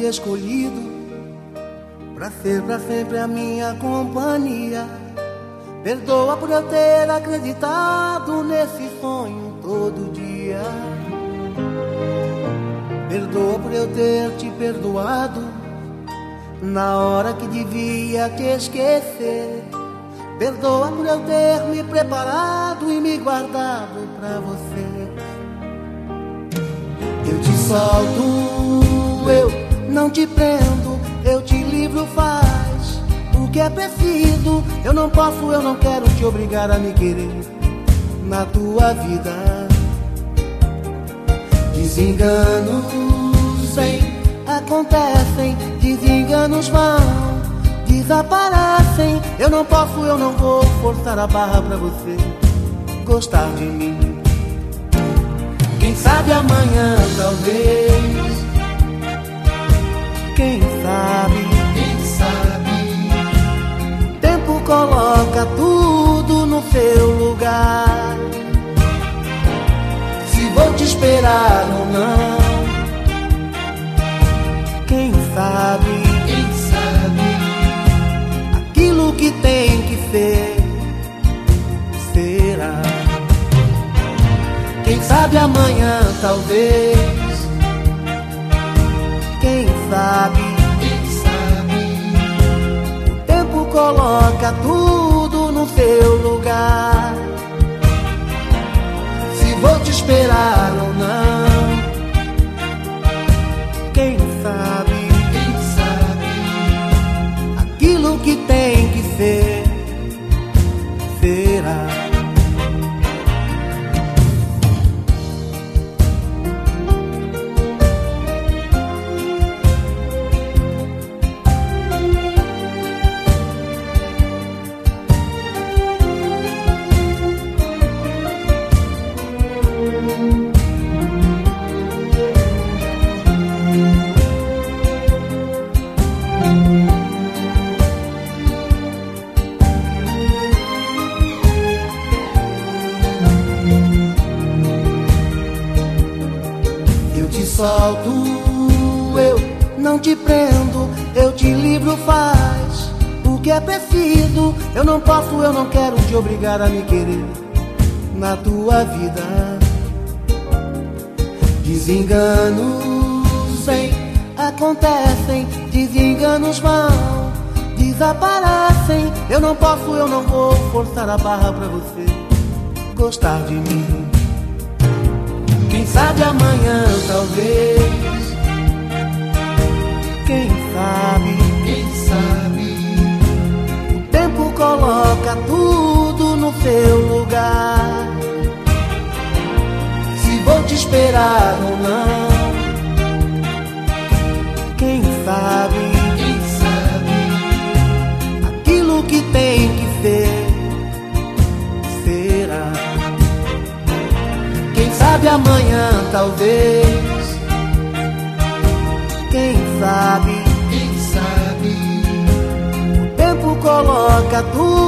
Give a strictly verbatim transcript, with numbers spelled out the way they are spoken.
te escolhido pra ser pra sempre a minha companhia. Perdoa por eu ter acreditado nesse sonho todo dia. Perdoa por eu ter te perdoado na hora que devia te esquecer. Perdoa por eu ter me preparado e me guardado pra você. Eu te solto, eu não te prendo, eu te livro, faz o que é preciso. Eu não posso, eu não quero te obrigar a me querer na tua vida. Desenganos vêm, acontecem, desenganos vão, desaparecem. Eu não posso, eu não vou forçar a barra pra você gostar de mim. Quem sabe amanhã, talvez. Quem sabe, quem sabe. O tempo coloca tudo no seu lugar. Se vou te esperar ou não, quem sabe, quem sabe. Aquilo que tem que ser, será. Quem sabe amanhã, talvez. Quem sabe, quem sabe. O tempo coloca tudo no seu lugar. Se vou te esperar ou não, quem sabe, quem sabe. Aquilo que tem que ser, será. Eu te solto, eu não te prendo, eu te livro, faz o que é preciso. Eu não posso, eu não quero te obrigar a me querer na tua vida. Desenganos vêm, acontecem, desenganos vão, desaparecem. Eu não posso, eu não vou forçar a barra pra você gostar de mim. Quem sabe amanhã, talvez. Quem sabe, quem sabe. O tempo coloca tudo no seu lugar. Se vou te esperar ou não, quem sabe, quem sabe. Aquilo que tem que ser, será. Quem sabe amanhã, talvez. Quem sabe, quem sabe. O tempo coloca tudo